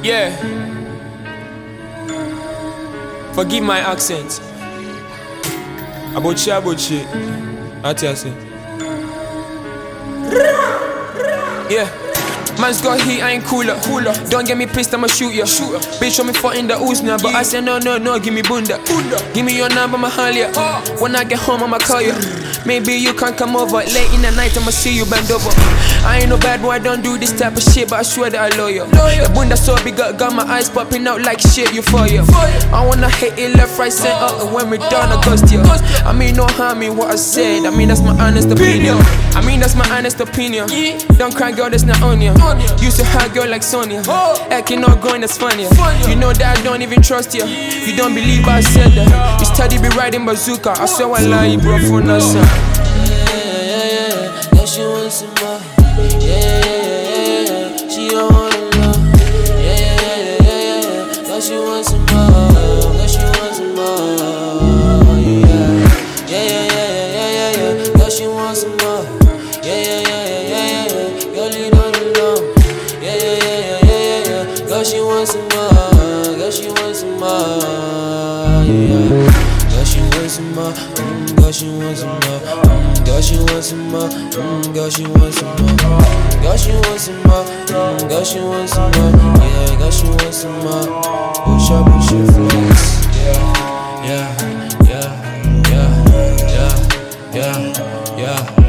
Yeah. Forgive my accent. Abochi. I tell you. Yeah. Man's got heat, I ain't cooler. Don't get me pissed, I'ma shoot ya. Bitch, show me foot in the ooze now, but I said no, give me bunda. Give me your number, I'ma haul ya. When I get home, I'ma call ya. Maybe you can come over late in the night, I'ma see you bend over. I ain't no bad boy, I don't do this type of shit, but I swear that I love you. The bunda so big, got my eyes popping out like shit, you for ya. I wanna hit it left, right, center, and when we done, I ghost ya. I mean no harm in what I said, I mean that's my honest opinion. Don't cry, girl, that's not on ya. Used to hug girl like Sonia. Acting not going, that's funny. You know that I don't even trust you. You don't believe I said that. You study be riding bazooka. I swear I lie, you bro, for nothing. Yeah, she wants some more. Yeah. She don't wanna know. Yeah. She wants some more. Yeah, she wants some more. Yeah. She wants some more. Yeah. Girl, you don't know. Yeah. Girl, she wants some more. Girl, she wants some more. Yeah. Girl, she wants some more. Girl, she wants some more. Girl, she wants some more. Girl, she wants some more. Girl, she wants some more. Girl, she wants some more. Yeah, girl, she wants some more. Push up, flex. Yeah.